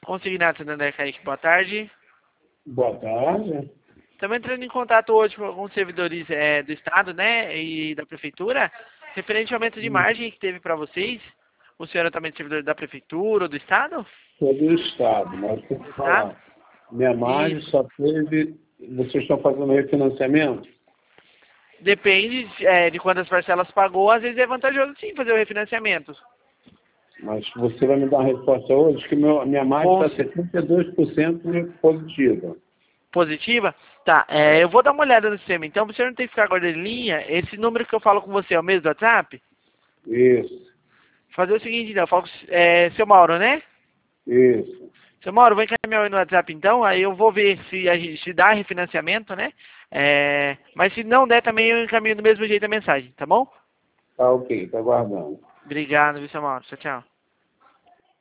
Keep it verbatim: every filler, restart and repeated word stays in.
Consignado Santander Kaique, boa tarde. Boa tarde. Estamos entrando em contato hoje com alguns servidores é, do Estado, né, e da Prefeitura, referente ao aumento de margem que teve para vocês. O senhor é também servidor da Prefeitura ou do Estado? Sou do Estado, mas tem que falar. Minha margem Isso. só teve... Vocês estão fazendo refinanciamento? Depende é, de quantas parcelas pagou, às vezes é vantajoso sim fazer o refinanciamento. Mas você vai me dar uma resposta hoje que meu, minha margem Com- está setenta e dois por cento positiva. Positiva? Tá, é, eu vou dar uma olhada no sistema. Então, para o senhor não ter que ficar agora em linha, esse número que eu falo com você é o mesmo do WhatsApp? Isso, Fazer o seguinte, então, eu falo com é, seu Mauro, né? isso. Seu Mauro, vou encaminhar no WhatsApp então, aí eu vou ver se a gente se dá refinanciamento, né? É, mas se não der também eu encaminho do mesmo jeito a mensagem, tá bom? Tá ok, tá aguardando. Obrigado, viu, seu Mauro? Tchau, tchau.